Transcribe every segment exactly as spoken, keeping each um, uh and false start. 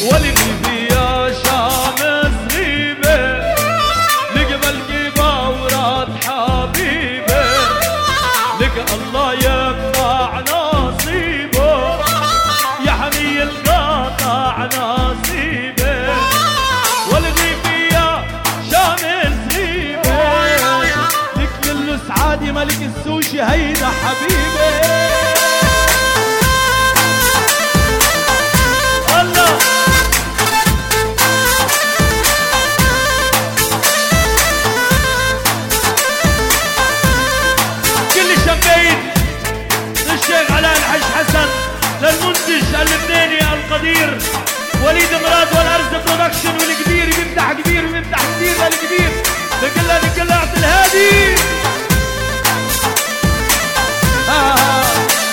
واللي فيها شمس غيبة لقبل قبا وراد حبيبة لك الله يقطع نصيبه يحمي القاطع نصيبه واللي فيها شمس غيبة لك للو سعادي ملك السوشي هيدا حبيبي للمنتج اللبناني القدير وليد مراد والارز برودكشن والكبير بيمدح كبير وبيمدح كثير للكبير لكلها لكلها عبد الهادي آه.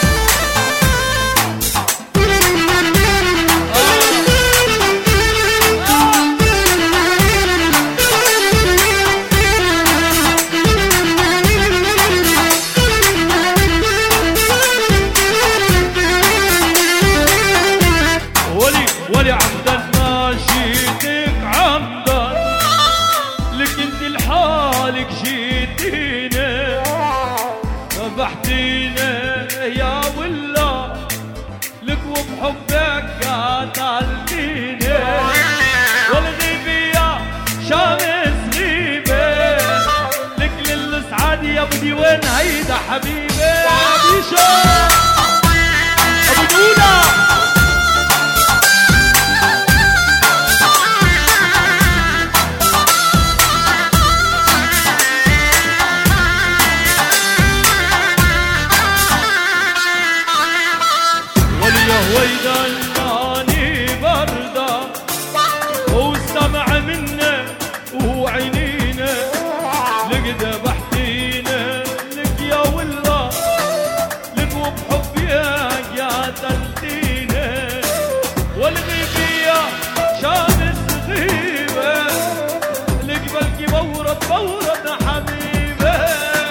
ولي عمدا ماشيتك عمدا لك انت لحالك جيتينا ذبحتينا يا ولا لك وبحبك قتلتينا والغيبة يا شمس غيبة لك للسعاد يا بدي وين هيدا حبيبي ابي شو ابو دولا ويدا الماني بردا والسمع منا وعينينا لك ذبحتينا لك يا والله لك وبحبك يا تلتينا والغيبة يا شمس غيبة لك بلكي بورد بورد حبيبة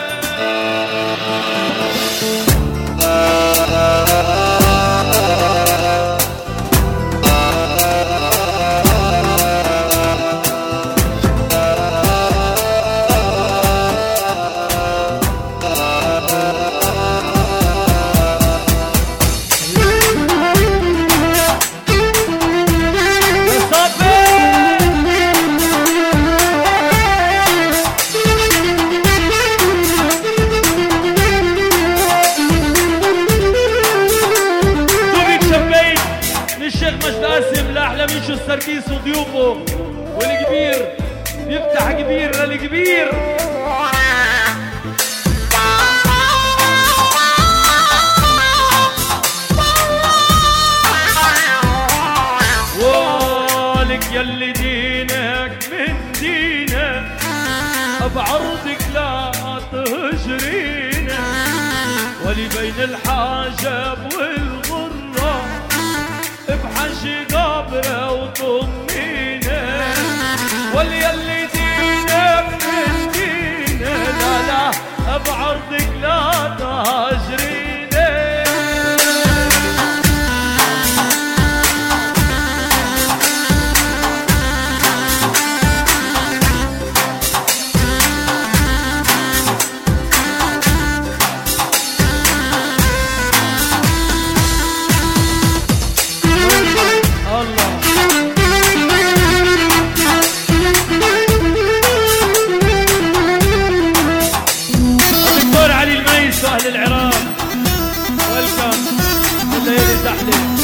لأحلى شو السركيس وضيوفه والكبير يفتح كبير للكبير والك يلي دينك من دينك بعرضك لا تهجرينا ولي بين الحاجب والغرة بحشي قابرة وطمينة واليلي دينك من دينة لا لا بعرضك لا تهجرينة العراق ويلكم الليل زحلة